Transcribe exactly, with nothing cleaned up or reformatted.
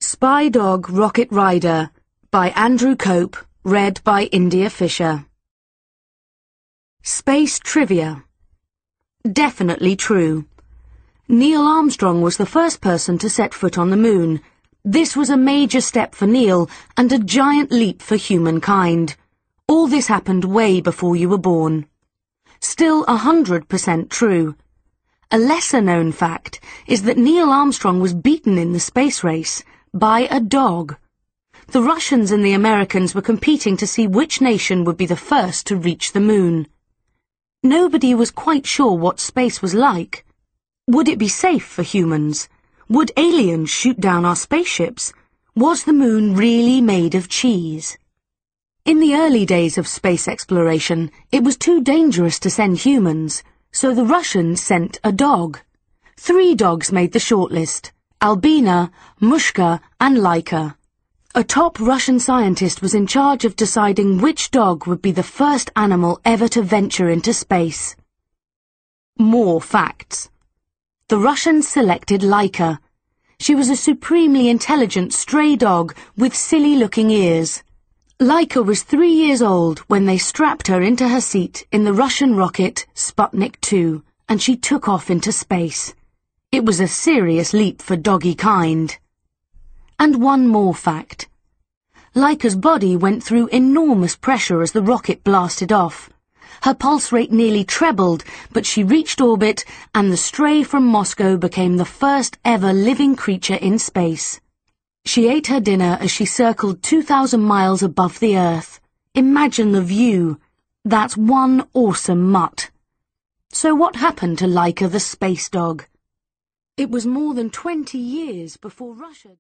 Spy Dog Rocket Rider by Andrew Cope, read by India Fisher. Space Trivia. Definitely true. Neil Armstrong was the first person to set foot on the moon. This was a major step for Neil and a giant leap for humankind. All this happened way before you were born. Still a hundred percent true. A lesser-known fact is that Neil Armstrong was beaten in the space race by a dog. The Russians and the Americans were competing to see which nation would be the first to reach the moon. Nobody was quite sure what space was like. Would it be safe for humans? Would aliens shoot down our spaceships? Was the moon really made of cheese? In the early days of space exploration, it was too dangerous to send humans, so the Russians sent a dog. Three dogs made the shortlist: Albina, Mushka, and Laika. A top Russian scientist was in charge of deciding which dog would be the first animal ever to venture into space. More facts. The Russians selected Laika. She was a supremely intelligent stray dog with silly-looking ears. Laika was three years old when they strapped her into her seat in the Russian rocket Sputnik two, and she took off into space. It was a serious leap for doggy kind. And one more fact. Laika's body went through enormous pressure as the rocket blasted off. Her pulse rate nearly trebled, but she reached orbit, and the stray from Moscow became the first ever living creature in space. She ate her dinner as she circled two thousand miles above the Earth. Imagine the view. That's one awesome mutt. So what happened to Laika the space dog? It was more than twenty years before Russia...